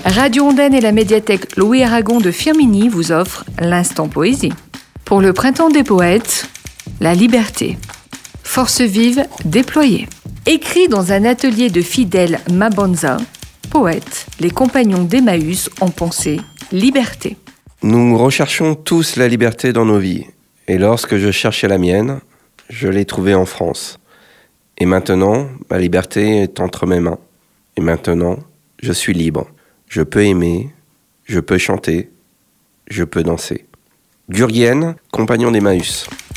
Radio Ondaine et la médiathèque Louis Aragon de Firminy vous offrent l'Instant Poésie. Pour le Printemps des Poètes, la liberté. Force vive déployée. Écrit dans un atelier de Fidèle Mabonza, poète, les compagnons d'Emmaüs ont pensé liberté. Nous recherchons tous la liberté dans nos vies. Et lorsque je cherchais la mienne, je l'ai trouvée en France. Et maintenant, ma liberté est entre mes mains. Et maintenant, je suis libre. Je peux aimer, je peux chanter, je peux danser. Gurgen, compagnon d'Emmaüs.